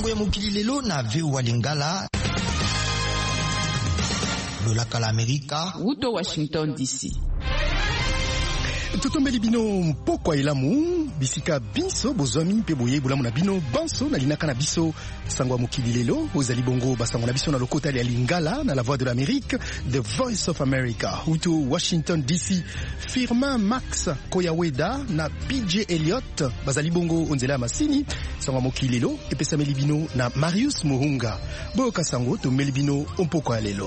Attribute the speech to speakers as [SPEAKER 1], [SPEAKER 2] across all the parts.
[SPEAKER 1] sango ya mokili lelo na VOA Lingala. Lolaka la Amerika.
[SPEAKER 2] Uto Washington DC.
[SPEAKER 3] Totombeli bino mpoko elamu bisika biso bozwami mpe boye bulamu na bino banso na linaka na biso sango mokili lelo ozali bongo basango na biso na lokota ya Lingala na la voix de l'Amérique, The Voice of America. Uto Washington DC, Firmin Max Koyaweda na PJ Elliott bazali bongo onzela masini sango mokili lelo epesameli bino na Marius Muhunga. Boyoka sango tomeli bino mpoko lelo.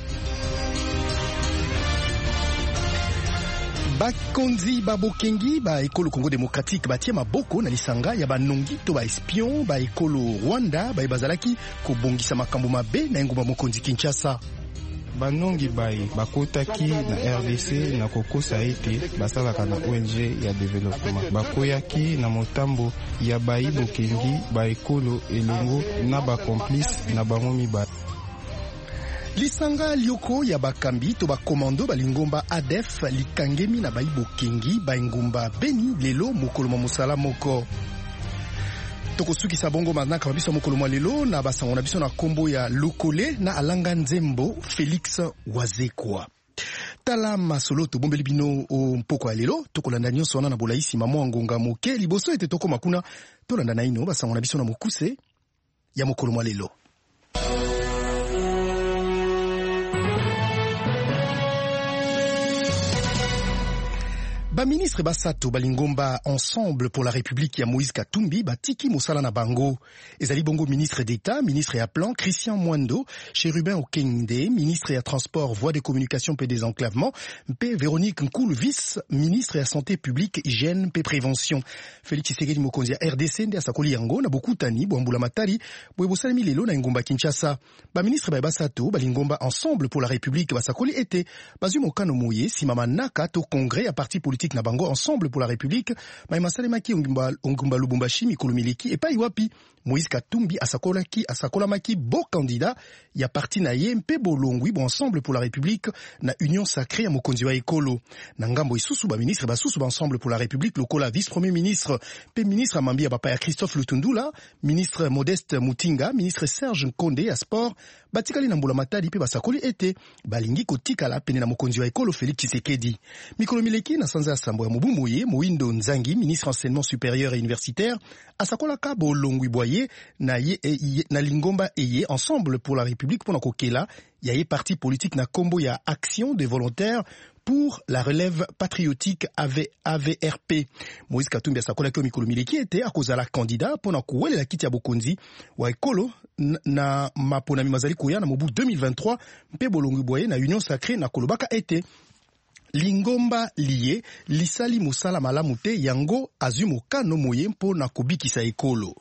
[SPEAKER 3] Bakonzi babokengi ba ekolo Congo démocratique batie maboko na lisanga ya banongi to ba espion ba ekolo Rwanda ba bazalaki kobongisa makambo mabe na engumba mokonzi Kinshasa.
[SPEAKER 4] Banongi bai bakotaki na RDC na kokosa ete basalaka na ONG ya développement. Bakoyaki na motambo ya bai bokengi ba ekolo elongo na ba complice na bango mibale.
[SPEAKER 3] Lisanga lioko ya bakambi to bakomando balingomba ADF likangemi na baibo kengi baingumba Beni lelo mokolo mosala moko. Tokosukisa bongo manaka mabiso mokolo lelo na basango na biso na kombo ya Lokole na Alanga Nzembo Felix Wazekwa. Tala masolo to bombeli bino o mpoko ya lelo tokolanda nyonso na bolaisi mamo ngonga moke liboso ete toko makuna tolanda na ino basango na biso na mokuse ya mokolo lelo. Ba ministre basato balingomba Ensemble pour la République ya Moïse Katumbi batiki mosala na bango. Ezali bongo ministre d'État, ministre ya Plan Christian Mwando, Chérubin Okende, ministre ya Transport, Voies de Communication pe Désenclavement, pe Véronique Nkoul, vice-ministre ya Santé publique, Hygiène pe Prévention. Félix Tshisekedi mokonzi ya RDC nde asakoli yango na bokutani bwambula matari bwebosalemi lelo na ngomba Kinshasa. Ba ministre ba basato balingomba Ensemble pour la République basakoli ete bazwi mokano moye simama naka to congrès ya parti politique na bango Ensemble pour la République masalemaki ongumba Lubumbashi mikolo miliki epai wapi Moïse Katumbi asakolamaki bo candidat ya parti na ye mpe bolongwi bo Ensemble pour la République na union sacrée ya mokonzi wa ekolo na ngambo isusu ba ministre basusu ba Ensemble pour la République lokola vice-premier ministre pe ministre amambi ya papa ya Christophe Lutundula, ministre Modeste Mutinga, ministre Serge Nkonde ya sport batikali na mbula matadi pe basakoli ete balingi kotikala pene na mokonzi wa ekolo Félix Tshisekedi. Mikolo mileki na sanza sambo ya mobumu ye Moindo Nzangi, ministre enseignement supérieur et universitaire asakolaka bolongwi boye na lingomba eye Ensemble pour la République pona kokela ya ye parti politique na kombo ya Action des volontaires pour la relève patriotique AVRP. Moïse Katumbi asakolaki mikolo mileki ete akozala candidat pona kuwelela kiti ya bokonzi wa ekolo na maponami mazali koya na mobu 2023 mpe bolongwi boye na union sacrée na kolobaka ete lingomba liye lisali musala malamu te yango azwi mokano moye mpo na kobikisa ekolo.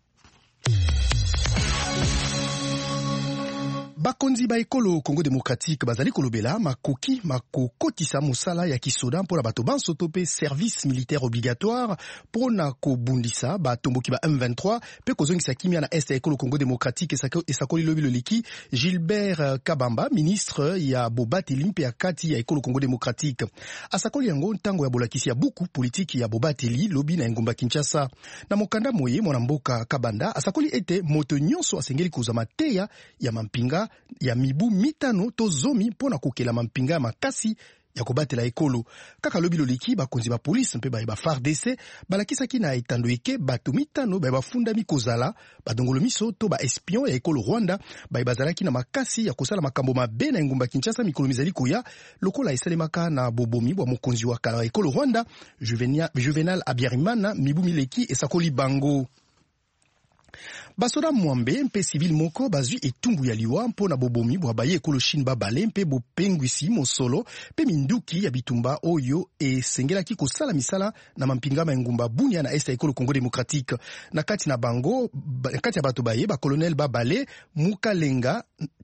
[SPEAKER 3] Bakonzi ba ekolo Congo démocratique bazali kolobela makoki makokotisa musala ya kisoda mpona bato banso tope service militaire obligatoire mpona kobundisa batomboki ba M23 pe kozongisa kimia na est ya ekolo Congo démocratique esakoli lobi loliki Gilbert Kabamba, ministre ya bobateli mpe ya kati ya ekolo Congo démocratique. Asakoli yango ntango ya bolakisi ya buku politiki ya bobateli lobi na engumba Kinshasa. Na mokanda moye mwana mboka Kabanda asakoli ete moto nyonso asengeli kozwa mateya ya mampinga ya mibu mitano to zomi pona kokela mampinga ya makasi ya kobatela ekolo. Kaka lobi loliki bakonzi ba police mpe ba FARDC balakisaki na etando eke bato mitano ba bafundami kozala badongolo miso to ba espion ya ekolo Rwanda ba bazalaki na makasi ya kosala makambo mabe na ngumba Kinshasa mikolo mizali koya lokola esalemaka na bobomi bwa mokonzi wa kala ekolo Rwanda Juvenal Abiyarimana mibu mileki esakoli bango. Basoda mwambe mpe civil moko bazwi etumbu ya liwa mpona bobomi bwa baye ekolo Chine babale mpe bopengwisi mosolo mpe minduki ya bitumba oyo esengelaki kosala misala na mampingama ya ngumba Bunia na est ya ekolo Congo démocratique. Na kati na bango kati ya bato baye ba colonel babale Mukalenga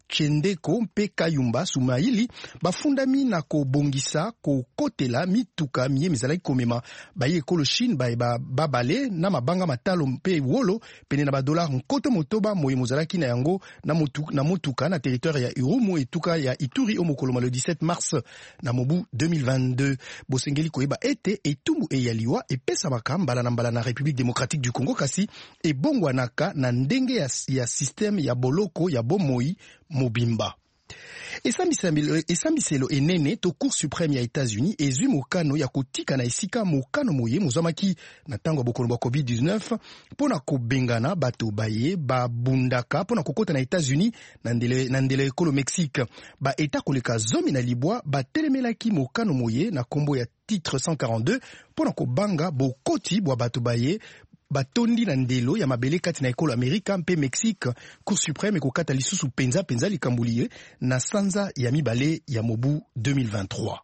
[SPEAKER 3] Chendeko mpe Kayumba Sumaili bafundami na kobongisa kokotela mituka miye mizalaki komema baye ekolo Chine babale na mabanga matalo mpe wolo pene na $1 nkoto motoba moye mozalaki na yango na motuka na territoire ya Irumu etuka ya Ituri omokoloma le 17 mars na mobu 2022. Bosengeli koyeba ete etumbu eyaliwa epesa makambala na mbala na République démocratique du Congo kasi ebongwanaka na ndenge ya système ya boloko ya bomoi mobimba. Esambiselo enene to Cour suprême ya États-Unis ezwi mokano ya kotika na esika mokano moye mozamaki na tango bokolo ba COVID-19 pona kobengana bato baye babundaka pona kokota na États-Unis na ndele ekolo Mexique ba eta koleka zomi na libwa batelemelaki mokano moye na kombo ya titre 142 pona kobanga bokoti bwa bato baye batondi na ndelo ya mabele kati na ekolo Amerika mpe Mexique. Cour suprême ekokata lisusu penza likambulie na sanza ya mibale ya mobu 2023.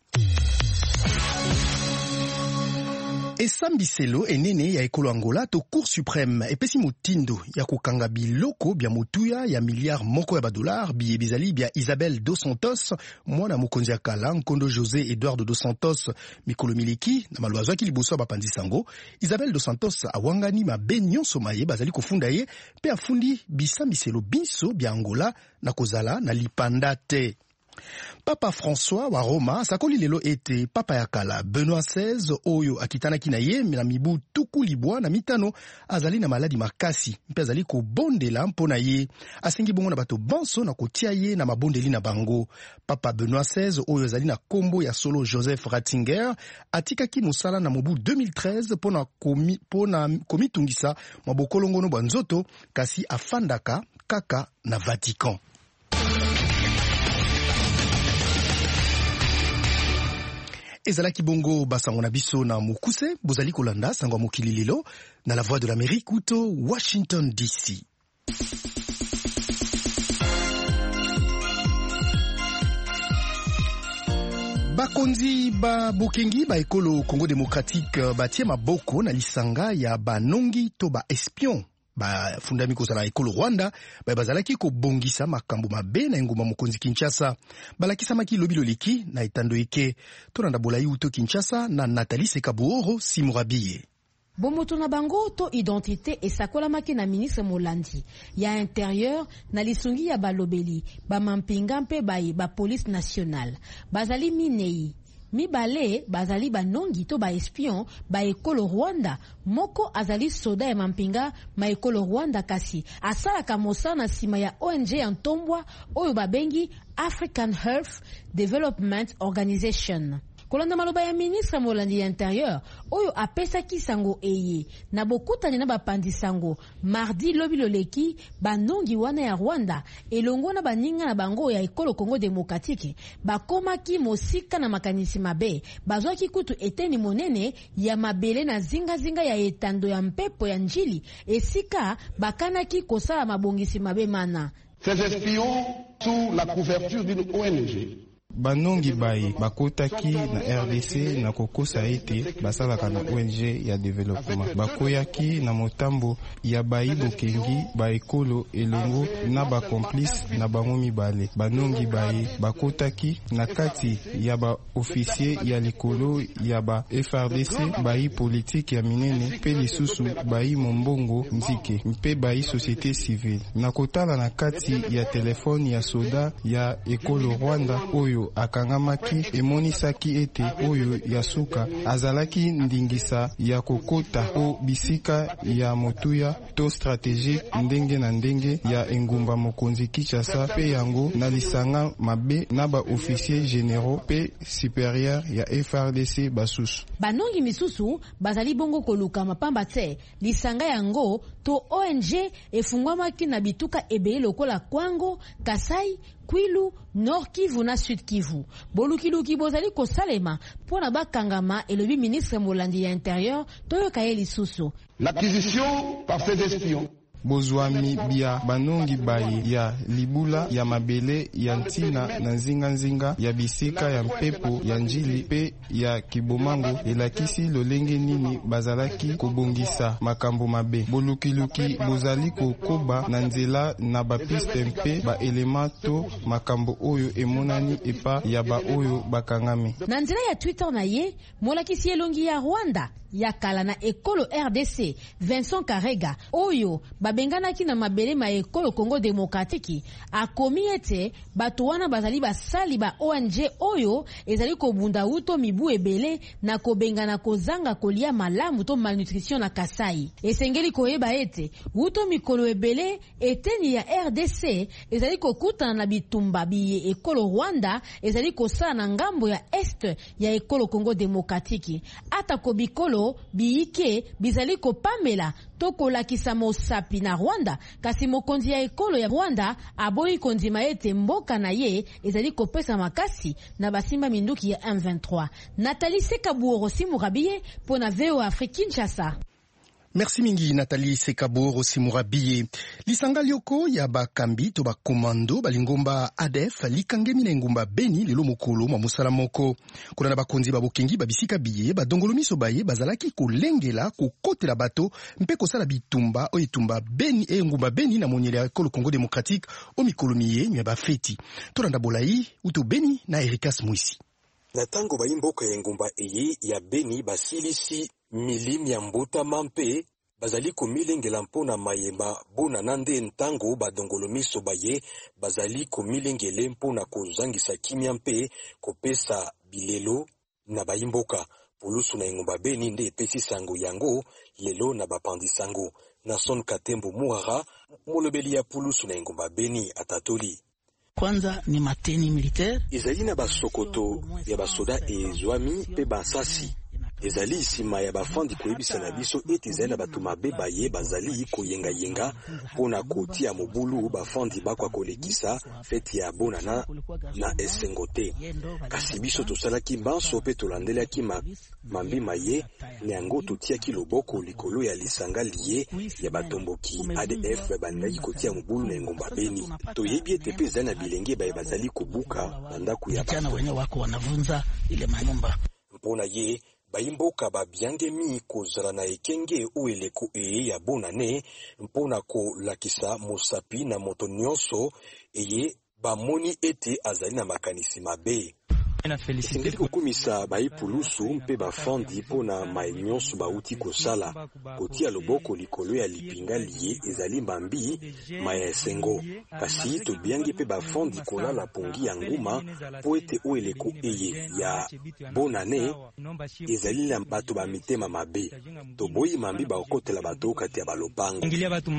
[SPEAKER 3] Esambiselo enene ya ekolo Angola to Cour suprême epesi motindo ya kokanga biloko bya motuya ya miliard moko ya $, biye bizali bya Isabel dos Santos mwana mokonzi ya kala nkondo José Eduardo dos Santos mikolo miliki na malwazo aki liboso bapanzi sango. Isabel dos Santos awangani mabe nyonso maye bazali kofunda ye pe afundi bisambiselo biso bya Angola na kozala na lipanda te. Papa François wa Roma sakoli lelo ete papa ya kala Benoît XVI oyo akitanaki na ye na mibu tuku libwa na mitano azali na maladi makasi mpe azali kobondela mpona ye asengi bongo na bato banso na kotia ye na mabondeli na bango. Papa Benoît XVI oyo azali na kombo ya solo Joseph Ratzinger atikaki mosala na mobu 2013 pona komitungisa mabokolongono bwa nzoto kasi afandaka kaka na Vatican. Ezalaki bongo basango na biso na mukuse bozali kolanda sango mokili lelo na la voix de l'Amérique uto Washington DC. Bakonzi ba bokengi ba ekolo Congo démocratique batie maboko na lisanga ya banongi to ba espion ba fundami kozala ekolo Rwanda bazalaki kobongisa makambo mabe na ngoma mokonzi Kinshasa balakisamaki lobilo leki na etando eke tonanda bolai uto Kinshasa na Nathalie Sekabuoro Simurabiye.
[SPEAKER 2] Bomoto na bango to identité esakolamaki na ministre Molandi ya intérieur na lisungi ya balobeli ba mampinga mpe ba police nationale bazali minei mibale bazali banongi to ba espion ba ekolo Rwanda moko azali soda ya mampinga ma ekolo Rwanda kasi asalaka mosana sima ya ONG ya ntombwa oyo babengi African Health Development Organization. Kolanda maloba ya ministre Molandi ya intérieur oyo apesa kisango eye na bokutani na bapandi sango mardi lobi loleki banongi wana ya Rwanda elongo na baninga na bango ya ekolo Congo démocratique bakomaki mosika na makanisi mabe bazwaki kutu eteni monene ya mabele na zinga ya etando ya mpepo ya njili esika bakanaki kosala mabongisi mabe mana.
[SPEAKER 5] Ces espions sous la couverture d'une ONG
[SPEAKER 4] banongi bayi bakotaki na RDC na kokosa ete basalaka na ONG ya développement bakoyaki na motambo ya bayi bokengi baekolo elongo na bakomplice na bango mibale. Banongi bayi bakotaki na kati ya ba officier ya likolo ya ba FRDC bayi politique ya minene pe lisusu bayi mombongo nzike mpe bayi société civile na kotala na kati ya telefone ya soda ya ekolo Rwanda oyo akangamaki emonisaki ete oyo ya suka azalaki ndingisa ya kokota o bisika ya motuya to stratégie ndenge na ndenge ya engumba mokonzi Kinshasa pe yango na lisanga mabe na ba officier généraux pe supérieur ya FRDC basusu.
[SPEAKER 2] Banongi misusu bazali bongo koluka mapamba te lisanga yango to ONG efungwamaki na bituka ebele lokola Kwango, Kasai, Kwilu, Nord Kivu na Sud Kivu. Bolukiluki bozali kosalema pona bakangama elobi ministre Molandi ya intérieur toyo kaye lisusu.
[SPEAKER 5] L'acquisition par ces espions
[SPEAKER 4] bozwami bia banongi baye ya libula ya mabele ya ntina na nzinga ya bisika ya mpepo ya njili pe ya kibomango elakisi lolenge nini bazalaki kobongisa makambo mabe. Bolukiluki bozali kokoba na nzela na bapiste mpe baelema to makambo oyo emonani epa ya ba oyo bakangami.
[SPEAKER 2] Na nzela ya Twitter na ye, molakisi elongi ya Rwanda ya kala na ekolo RDC Vincent Karega oyo babenganaki na mabele ma ekolo Congo Demokratiki akomi ete bato wana bazali basali ba ONG oyo ezali kobunda uto mibu ebele na kobengana kozanga kolia malamu to malnutrition na Kasai. Esengeli koyeba ete uto mikolo ebele eteni ya RDC ezali kokutana na bitumba biye ekolo Rwanda ezali kosala na ngambo ya est ya ekolo Congo Demokratiki. Ata ko bikolo biike bizali kopamela tokolakisa mosapi na Rwanda kasi mokonzi ya ekolo ya Rwanda aboyi kondima ete mboka na ye ezali kopesa makasi na basimba minduki ya M23. Nathalie Sekabuoro Simurabiye pona VO Afrique Kinshasa.
[SPEAKER 3] Merci mingi Nathalie Sekaboro Simurabiye. Lisanga lioko ya bakambi to bakomando balingomba ADF likangemi na ngumba Beni lelo mokolo mwa musala moko. Kuna na bakonzi babokengi babisika biye badongolomiso baye bazalaki kolengela kokotela bato mpe kosala bitumba o itumba Beni ngumba Beni na monyele ya ekolo Congo Démocratique o mikolo miye mya bafeti. Tolanda bolai uto Beni na Erikas Mwisi.
[SPEAKER 6] Na tango baimboka ya ngumba eye ya Beni basilisi milimi ya mbuta mampe bazali komilengela mpona mayemba bona nande ntango badongolomiso baye bazali komilengele mpona kozangisa kimia mpe kopesa bilelo na baimboka. Pulusu na ngumba Beni nde epesi sango yango lelo na bapandi sango. Nason Katembo Muhara molobeli ya Pulusu na ngumba Beni atatoli.
[SPEAKER 7] Kwanza ni mateni militaire
[SPEAKER 6] ezali na basokoto ya basoda ezwami pe basasi ezali sima ya bafandi koyebisa na biso ete ezali na bato mabe baye bazali koyenga pona kotia mobulu bafandi bakwa kolekisa feti ya bonana na esengote. Kasi biso tosalaki mbanso pe tolandelaki mambi maye nyango totiaki loboko likolo ya lisanga liye ya batomboki ADF bandaki kotia mobulu na ngomba Beni. Toyebi ete pe ezali na bilenge baye bazali kubuka na ndako ya
[SPEAKER 7] bato wenye wako wanavunza ile manyumba.
[SPEAKER 6] Mpona ye baimboka babiangemi kozala na ekenge ueleko ya bonane mpona kolakisa mosapi na moto nyonso eye bamoni ete azali na makanisi mabe. Esengeli kokumisa baipulusu mpe bafandi mpona nyonso bauti kosala kotia loboko likolo ya lipinga liye ezali mbambi maya esengo. Kasi tobiangi mpe bafandi kolala pongi ya nguma po ete ueleko eye ya bonane ezali na bato bamitema mabe. Toboyi mambi baokotela bato kati ya balopango.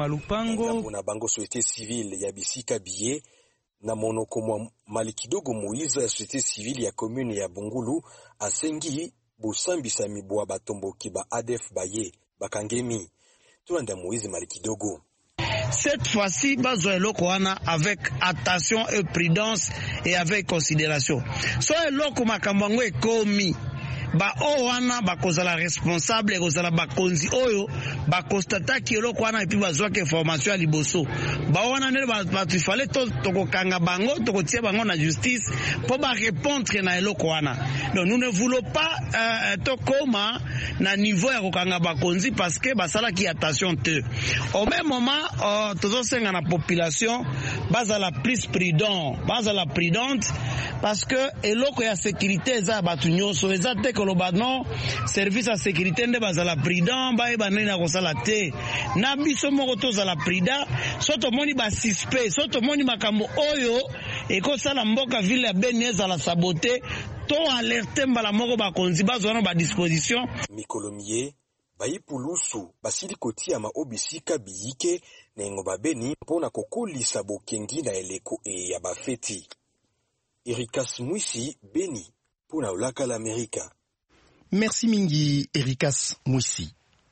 [SPEAKER 6] Na bango société civile ya bisika biye na monoko mwa Malikidogo Moïse ya société civile ya commune ya Bungulu asengi bosambisa mibwa batomboki ba ADF baye bakangemi. Tulanda Moïse Malikidogo.
[SPEAKER 7] Cette fois-ci, bazo eloko wana avec attention et prudence et avec considération. So eloko makambango ekomi ba o wana bakozala responsable kozala bakonzi oyo bakostataki eloko wana epi bazwaka information ya liboso ba wana nele batu fallait tokokanga bango tokotia bango na justice po ba répondre na eloko wana. Donc nous ne voulons pas tokoma na niveau ya kokanga bakonzi parce que basala ki attention te. Au même moment tozosenga na population bazala plus prudent, bazala prudente parce que eloko ya sécurité eza batu nyonso eza te koloba non service à sécurité nde bazala prudent ba eba nena kosala te na biso moko tozala prudent soto moni ba suspect soto moni makambo oyo ekosala mboka ville ya Beni ezala sabote to alerte mbala moko bakonzi bazwana ba disposition
[SPEAKER 6] mikolomie baipulusu basili kotia ma obisika biyike na ngomba Beni mpona kokolisa bokengi na eleko ya bafeti. Erikas Mwisi, Beni, pour la Olaka l'Amérique.
[SPEAKER 3] Merci mingi, Erikas Mwisi.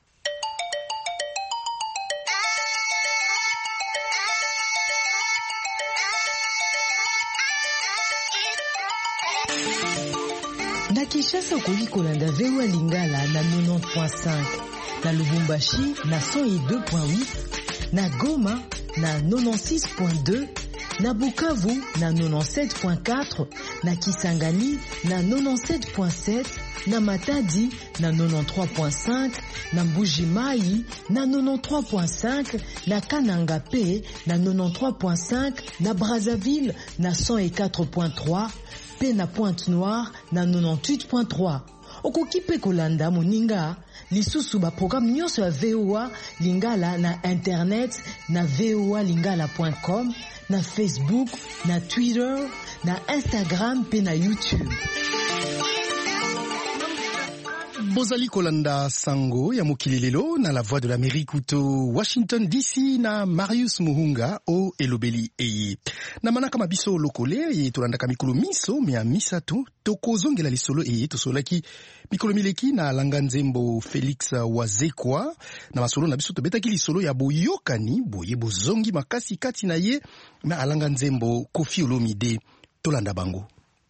[SPEAKER 8] Na Kinshasa okoki kolanda VOA Lingala na 90.5, na Lubumbashi na 102.8, na Goma na 96.2, na Bukavu na 97.4, na Kisangani na 97.7, na Matadi na 93.5, na Mbuji-Mayi na 93.5, na Kananga P na 93.5, na Brazzaville na 104.3, pe na Pointe-Noire na 98.3. Okoki pe kolanda moninga lisusu ba programme nyonso ya VOA Lingala na internet na voalingala.com, na Facebook, na Twitter, na Instagram pe na YouTube.
[SPEAKER 3] Bozali kolanda sango ya mokili lelo na la voix de l'Amérique uto Washington DC na Marius Muhunga o elobeli eye. Na manaka mabiso lokole ye tolandaka mikolo miso mea misato tokozongela lisolo eye tosolaki mikolo mileki na langa nzembo Felix Wazekwa na masolo na biso tobetaki lisolo ya boyokani boye bozongi makasi kati na ye na alanga nzembo Koffi Olomide tolanda bango.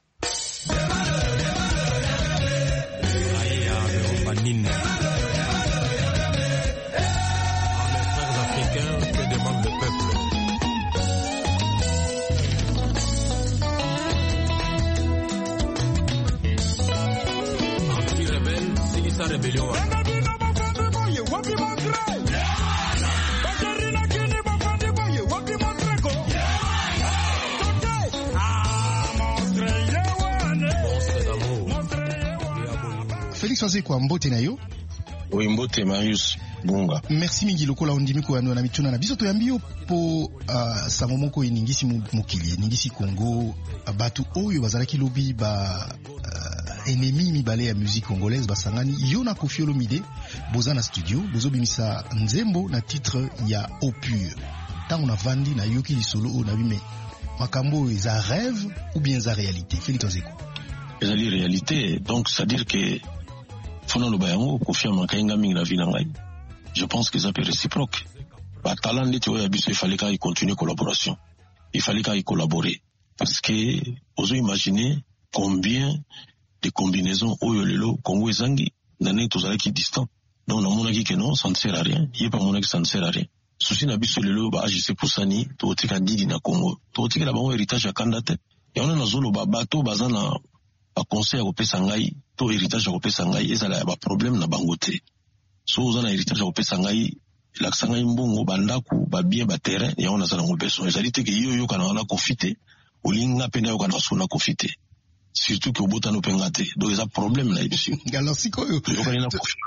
[SPEAKER 3] Félix Wazekwa mbote na yo.
[SPEAKER 9] Oui, mbote Marius Bunga.
[SPEAKER 3] Merci mingi lokola ondimi ko na mituna na biso to yambio po sango moko iningisi mukili iningisi Congo batu oyo bazalaki lobi ba ennemi mibale ya musique congolaise basangani yo na Koffi Olomide boza na studio bozo bimisa nzembo na titre ya Au Pur. Tango na vandi na yoki lisolo na bime makambo eza rêve ou bien za réalité. Félix Wazekwa.
[SPEAKER 9] Eza li réalité, donc c'est à dire que Fona Lobayango, Koffi Amakainga mingi la vie na ngai. Je pense que ça peut réciproque. Bah, talent de Théo Yabiso, il fallait qu'il continue collaboration. Il fallait qu'il collabore. Parce que, vous imaginez combien de combinaisons Oyolelo, Congo et Zangi, n'en tous avec qui distant. Donc, on a dit que non, ça ne sert à rien. Il n'y a pas mon que ça ne sert à rien. Souci Nabiso Lelo, bah, je sais pour ça ni, Totika Didi na Congo. Totika la bon héritage à Kandate. Et on a un zolo, bah, bateau, bazana, ba conseil à Sangai, to héritage à Sangai, et ça a un problème na bangote. So on a héritage à Sangai, la Sangai mbongo, bandaku, ba bien, ba terrain, et on a ça dans le besoin. Ça dit que yo kana na confité, ou linga pena yo kana sona confité. Surtout que au botano pengate. Donc il y a un problème là ici.
[SPEAKER 3] Alors si quoi yo
[SPEAKER 9] kana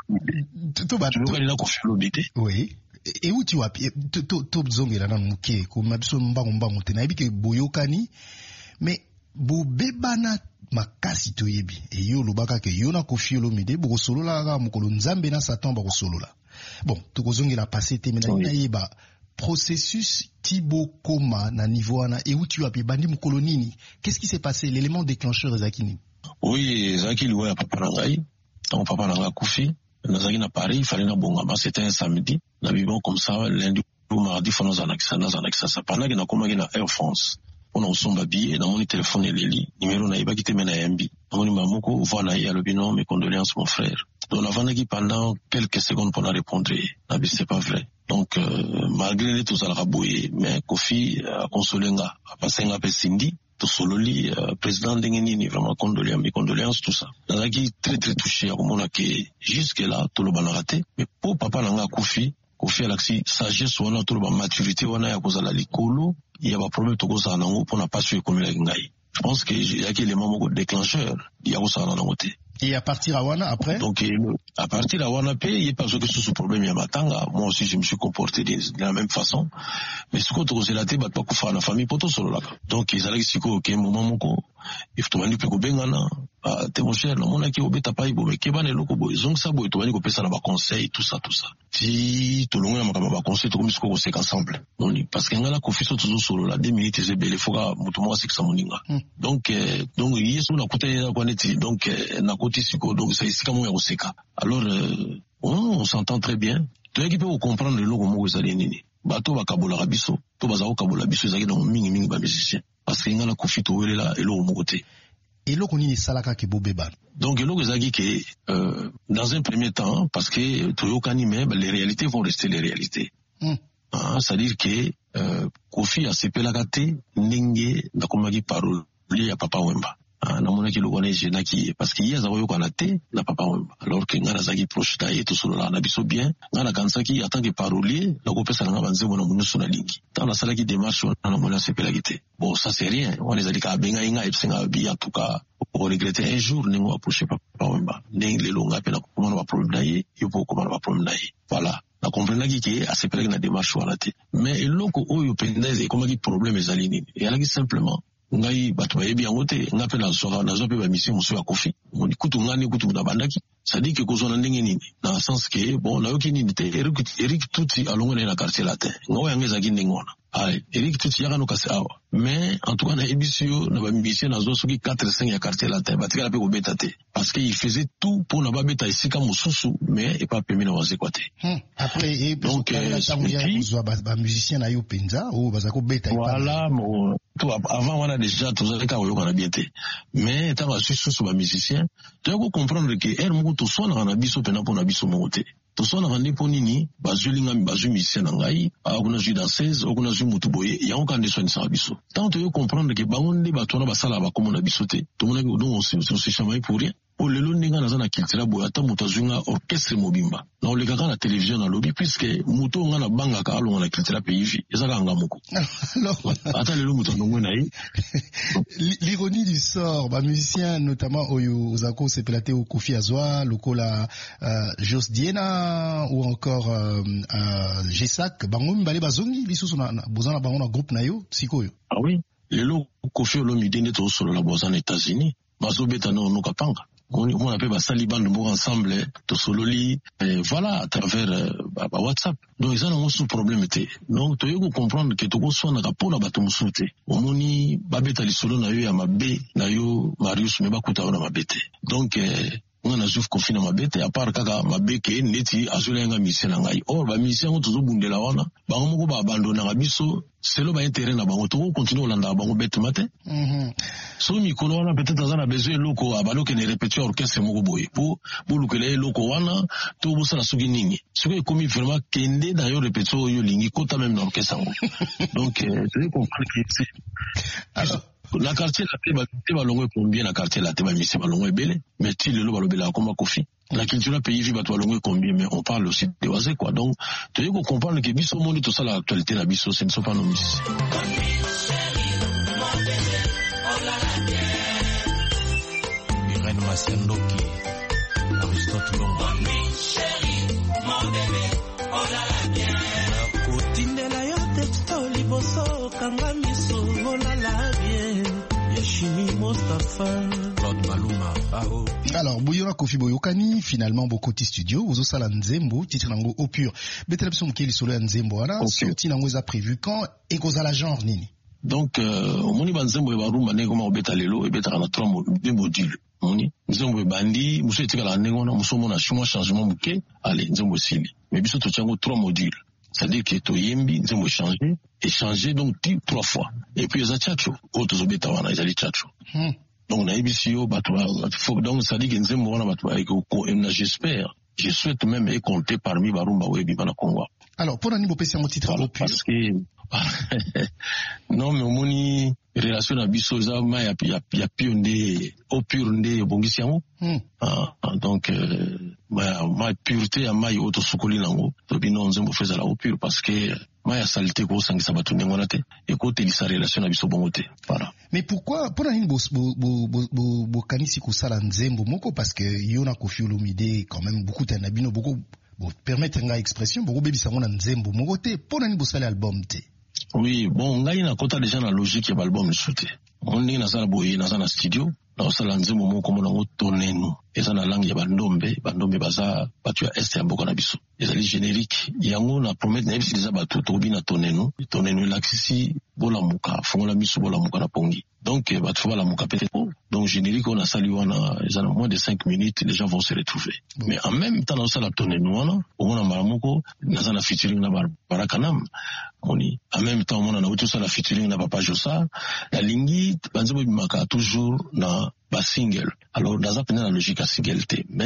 [SPEAKER 9] na Koffi Olomide.
[SPEAKER 3] Oui. Et où tu vas to zongela na muke ko mabiso mbango te na yebike boyokani mais bo bebana makasi to yebi e yo lobaka ke yo na Koffi Olomide bo solola ga mukolo nzambe na Satan ba solola. Bon, to kozongela passé te mena ina yeba processus Thibaut Koma na niveau ana et où tu as bandi mukolo nini. Qu'est-ce qui s'est passé l'élément déclencheur Zakini?
[SPEAKER 9] Oui, Zakili ouais papa nangai. Ton papa nanga Koffi nazaki na Paris, il fallait na Bongama, c'était un samedi. Na vivons comme ça lundi ou mardi fona zanakisa ça pendant que na komaki na Air France. On a osomba billet dans mon téléphone et Lili numéro na ibaki te mena yambi. Mon mamoko voilà ya le binom mes condoléances mon frère. Donc avant qui pendant quelques secondes pour répondre, nabi c'est pas vrai. Donc malgré tout ça la raboué mais Koffi a consolé nga a passé nga pe Cindy to sololi président Dengenini vraiment condoléances tout ça. Nazaki très touché à comment que jusque là tout le bana raté mais pour papa nanga Koffi a l'axi sagesse wana tout le maturité wana ya kozala likolo il y a pas problème to kozala nango pour na pas sur comme la ngai. Je pense que il y a l'élément déclencheur il y a kozala nango te.
[SPEAKER 3] Et à partir à Wana après?
[SPEAKER 9] Donc, à partir à Wana, il n'y a pas que ce problème, il y a matanga. Moi aussi, je me suis comporté de la même façon. Mais ce qu'on te la tête, pas qu'on fera la famille, pour tout solo là. Donc, ils allaient dire que, moment, moko, il faut demander que bengana, t'es mon cher, mon aki, obeta pas, mais keban et loko, ils ont ça, ils te que ça, là, conseil, tout ça. Si, tout le monde a conseil, tout comme ce qu'on sait qu'ensemble. Parce qu'il y a un conflit toujours solo là, 2 minutes, c'est belle, il faut que, moi, c'est que ça moninga. Donc, il y a son côté, donc, donc c'est ici comment on sait qu'à. Alors on s'entend très bien. Tu es qui peut comprendre le logo mo ezali nini. Bato bakabola rabiso, to bazao kabola biso ezali dans mingi ba musicien. Parce que ngana Koffi to wele là elo mo côté.
[SPEAKER 3] Et logo nini salaka ke bobeba.
[SPEAKER 9] Donc logo ezali que dans un premier temps parce que to yokani mais les réalités vont rester les réalités. c'est-à-dire que Kofi asepelaka te ndenge nakomaki parolier ya Papa Wemba. Namonaki lokone jenaki parce que yeza koyokana te na Papa Wemba, alors que ngana zaki proche na ye tosolola na biso bien, ngana kansaki en tant que parolier nakopesa nanga banzembo na monusu na lingi tant nasalaki démarche wana namoni asepelaki te. Bon, ça c'est rien, wana ezali ka benga inga episenga bi en tout cas on regrette un jour nengo approcher Papa Wemba ndenge lelo ngape na komona ba problème na ye yopo komona ba problème na ye. Voilà, na comprendaki ke asepelaki na démarche wana te, mais eloko oyo pendeze komaki problème ezali nini eyalaki simplement ngai bato bayebi yango te nga mpe nazwa mpe bamisie mosusu ya Kofi moni kutu ngani kutu na bandaki sadi ke kozwa na ndenge nini na sens ke bon nayoki nini te Eric Tuti alongo na ye na quartier latin ngao yango ezalaki ndenge wana. Eric Tuti yaka no kasi awa, mais en tout cas na ebisi yo na bamisie nazwa soki 4-5 ya quartier latin batikala mpe kobeta te parce que il faisait tout pour na babeta esika mosusu mais epa pemi na wazekwa te.
[SPEAKER 3] Après donc kozwa bamusicien na yo penza oyo baza kobeta
[SPEAKER 9] voilà avant wana déjà tozalaka koyokana bien te, mais ntango asui susu bamusicien toyako comprendre ke ere moko toswanaka na biso mpena mpo na biso moko te, toswanaka nde mpo nini bazwi ngami bazwi musicien na ngai akuna zwi danseuse okuna zwi mutu boye yango kaka nde swanisaka biso ntango toyo comprendre ke bango nde bato wana basalaka bakomo na biso te tomonaki donc on se chamaille pour rien. Lelo ndenge naza na culture boye ata moto azwi nga orchestre mobimba na olekaka na télévision na lobi puisque moto nga na bangaka alonga na culture pays ezaka nga moko ata lelo moto andongwe na ye.
[SPEAKER 3] L'ironie du sort, musicien notamment oyo ozako sepelate au Kofi azwa lokola Jos Diena ou encore Gesak bango mibale bazongi lisusu na bozana bango na groupe na yo sikoyo.
[SPEAKER 9] Ah oui, lelo Kofi Olomide nde tosolola bozana États-Unis bazobeta na onoka panga on appelle basali bande moko ensemble tosololi voilà à travers WhatsApp, donc ils ont un problème te donc toyeko comprendre que tokoswanaka mpona bato mosusu te omoni babeta lisolo na yo ya mabe na yo Marius me bakuta yo na mabe te donc nga nazwi Kofi na mabe te apart kaka mabe ke neti azwela yanga musicien na ngai or bamisicien ngo tozobundela wana bango moko baabandonaka biso selo baintere na bango tokokontinue kolandaka bango betema te. So mikolo wana peut-être aza na besoin eloko abaloke na répétition orchestre moko boye po bolukela ye eloko wana to bosala soki nini soki ekomi vraiment kende na yo répétition oyo olingi kota même na orchestre yango donc toyei comprendre que alors na quartier la te balongo combien na quartier la te bamisi balongo ebele mais ti lelo balobela koma Kofi la culture pays vi bato balongo combien mais on parle aussi de wazé quoi donc tu dois comprendre que biso monde tout ça l'actualité la biso ce ne sont pas nos musiciens. Irène Masendoki Aristote Longo
[SPEAKER 10] kotindela yo texto liboso kanga miso olala bien Yashimi Mostafa Claude Maluma Bao.
[SPEAKER 3] Alors Boyora Kofi Boyokani finalement Bokoti Studio ozosala nzembo titre nango au pur betela biso mokeli solo ya nzembo wana sorti nango eza prévu quand ekozala genre nini
[SPEAKER 9] donc omoni banzembo ebarumba ndenge koma obeta lelo ebetaka na 3 modules moni nzembo ebandi mosu etikala ndenge wana mosu omona changement moke ale nzembo esili mais biso totiango 3 modules. C'est-à-dire que to yembi nzembo échanger donc 3 fois et puis eza chacho autres obeta wana ezali chacho donc na ebisi yo bato donc c'est-à-dire que nzembo wana bato j'espère je souhaite même compter parmi barumba webi bana Congo.
[SPEAKER 3] Alors pour nani bopesi yango titre au pur
[SPEAKER 9] parce que non mais omoni relation na biso za ma ya pionde au pur nde bongisi yango donc ma pureté ya mai auto sukoli nango to bino nzembo feza la au pur parce que ma ya saleté ko sangisa batu ndengona te et côté li sa relation na biso bongo te voilà.
[SPEAKER 3] Mais pourquoi pour nani bo kanisi ko sala nzembo moko parce que yona Kofi Olomide quand même beaucoup tanabino beaucoup permettre nga expression beaucoup bebisa ngona nzembo moko te pour nani bo sala album te.
[SPEAKER 9] Oui, bon, ngai na kota déjà na logique ya album lisuté. On ni na sala boye na sala studio, na sala nzembo moko mona ngo tonenu. Eza na langue ya bandombe baza batu ya est ya mboka na biso. Ezali générique. Yango na promettre na ebisi déjà batu to bina tonenu laksisi bola muka, fongola miso bola muka na pongi. Donc batu fa la muka peut-être. Donc générique on a sali wana, eza na moins de 5 minutes les gens vont se retrouver. Bon. Mais en même temps na sala tonenu wana, on a maramoko na sala featuring na Barakanam. Moni en même temps on a auto sala featuring na Papa Josa, la lingi banzebo bimaka toujours na ba single. Alors dans la logique à single te, mais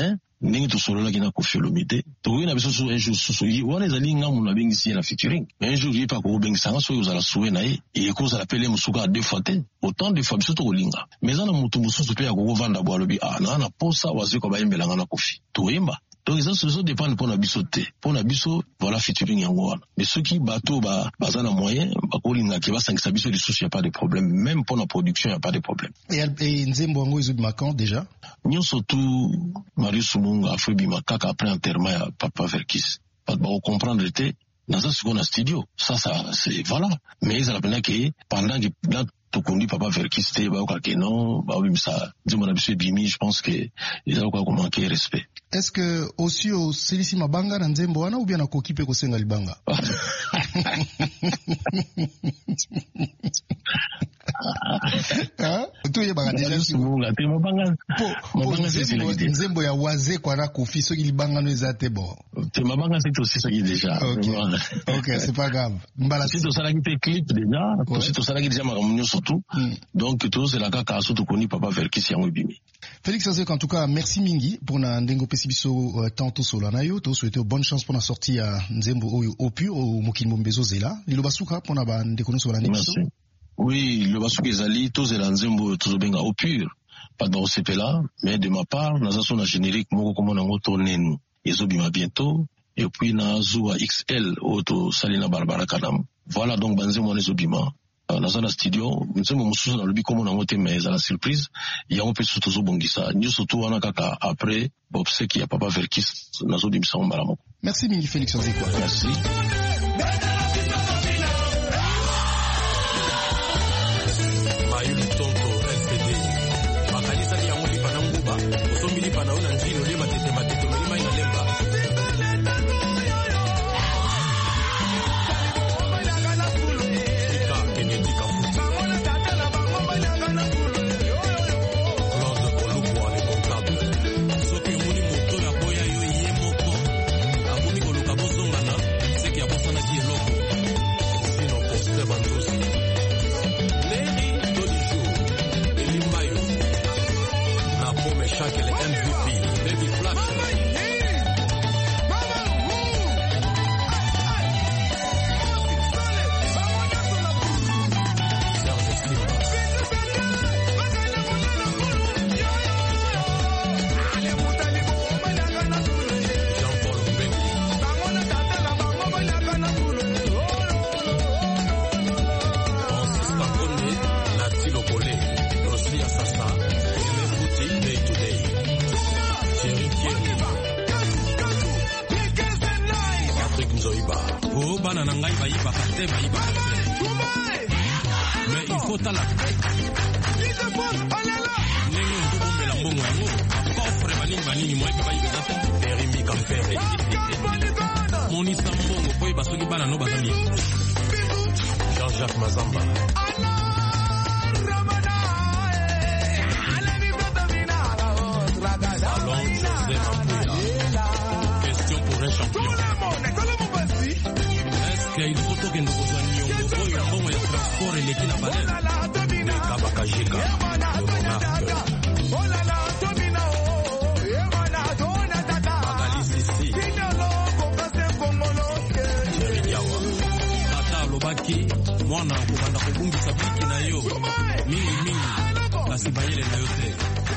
[SPEAKER 9] ndenge tosolola kina Koffi Olomide tokoki na biso so un jour susu wana ezali ngamu na bengisi na featuring un jour yepa ko bengisanga so yozala suwe na ye ekozala pele musuka 2 fois te autant de fois biso tokolinga mais ana mutu mususu pe akovanda bo alobi na posa waziko bayembelanga na Koffi toyemba. Donc ça dépend pour biso te. Pour biso voilà featuring yango wana. Mais ceux qui bateau bazana moyen bakolinga ki basangisa biso les soucis, y a pas de problème. Même pour la production y a pas de problème.
[SPEAKER 3] Et Nzembo yango izo bimakan déjà.
[SPEAKER 9] Nyonso tout Marius Munga fait bimakaka après enterrement ya Papa Verkis. Pas de comprendre était dans ça ce qu'on a studio. Ça c'est voilà. Mais ils appellent que pendant tout conduit Papa Verkis te ba okake non ba oui ça Nzembo na biso bimi, je pense que ils ont quoi manquer respect.
[SPEAKER 3] Est-ce que aussi au Silisi Mabanga na Nzembo wana ou bien na kokipe ko senga libanga? Otoye banga déjà Nzembo ya waze kwa na Koffi so libanga no ezate bon.
[SPEAKER 9] Te Mabanga c'est aussi ça qui déjà.
[SPEAKER 3] OK, c'est pas grave. Mbala
[SPEAKER 9] si to sala ki te clip déjà, si to sala ki déjà makamunyo surtout. Donc tout c'est la kaka so to koni Papa Verkis yango bimi.
[SPEAKER 3] Félix Azek, en tout cas, merci mingi pour na ndengo pesibiso tanto solana yo to souhaiter bonne chance pour la sortie à Nzembo au pur au mokili mombezo zela lilo basuka pour na ba ndeko no solana biso.
[SPEAKER 9] Oui, le basuka ezali to zela Nzembo to benga au pur pas de sepela mais de ma part na zaso na générique moko comme na ngoto nenu ezobima bientôt et puis na Zoua XL auto Salina Barbara Kadam. Voilà donc Banzemo ezobima. Dans un studio, nous sommes mususu na lobi comme na ngote mais à la surprise, il y a un peu surtout bongisa. Nous surtout wana kaka après Bob Seki ya Papa Verkis na zo dimisa mbalamo.
[SPEAKER 3] Merci mingi Félix Azekwa.
[SPEAKER 9] Merci.
[SPEAKER 10] Mais il faut tala. Jean-Jacques Mazamba. Salon José Mambouya. Question pour un champion. Est-ce qu'il faut que nous besoin de transport et l'équipe à baleine? Le Kabakajika, le monarque. Magali Sissi. Jerry Diawa. Tata Lobaki, mwana kubanda kubungi sabiki na yo. Mingi, kasi bayele na yote.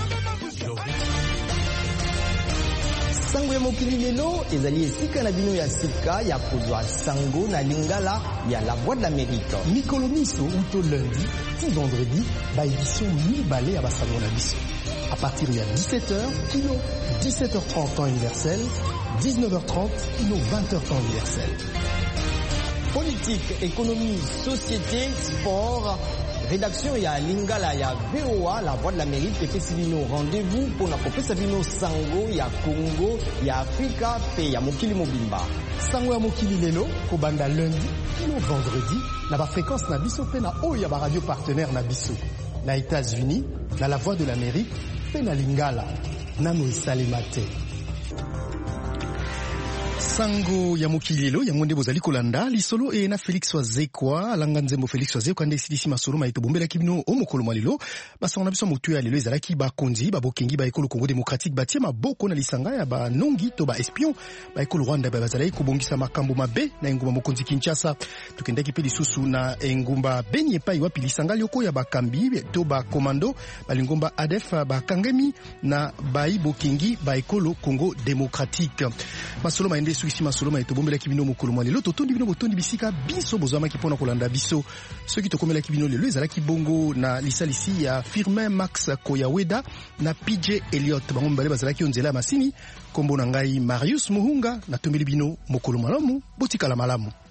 [SPEAKER 11] Sango ya mokili lelo ezali esika na bino ya sika ya kozwa sango na lingala ya la voix de l'Amérique.
[SPEAKER 3] Mikolo miso uto lundi ti vendredi ba édition mibale ya basango na biso. À partir de 17h, kilo 17h30 temps universel, 19h30 kilo 20h temps universel.
[SPEAKER 11] Politique, économie, société, sport. Rédaction ya lingala ya VOA la voix de l'Amérique et festivino rendez-vous pour na kopesa bino sango ya Congo ya Afrika pe ya mokili mobimba.
[SPEAKER 3] Sango ya mokili lelo ko banda lundi kino vendredi na ba fréquence na biso pe na oyo ya ba radio partenaire na biso. Na États-Unis na la voix de l'Amérique pe na lingala nano esalemate. Sango ya mokilelo ya mwende bozali kolanda lisolo e na Félix Wazekwa alanga nzembo Félix Wazekwa nde silisi masolo ma etobombela kibino omokolo malelo basa on a biso mutu ya lelo ezalaki ba konzi ba bokengi ba ekolo Congo démocratique batie maboko na lisanga ya ba nongi to ba espion ba ekolo Rwanda ba bazali kobongisa makambo mabe na engumba mokonzi Kinshasa tukendaki pe lisusu na engumba benye pai wapi lisanga lioko ya bakambi to ba komando ba lingomba ADF ba kangemi na ba bokengi ba ekolo Congo démocratique masolo ma ende suisi masolo ma etobombela kibino mokolo malelo totondi bino botondi bisika biso bozama kipona kolanda biso soki tokomela kibino lelo ezalaki bongo na lisalisi ya Firmin Max Koyaweda na PJ Elliot bango mbale bazalaki onzela masini kombo na ngai Marius Muhunga na tombeli bino mokolo malamu botikala malamu.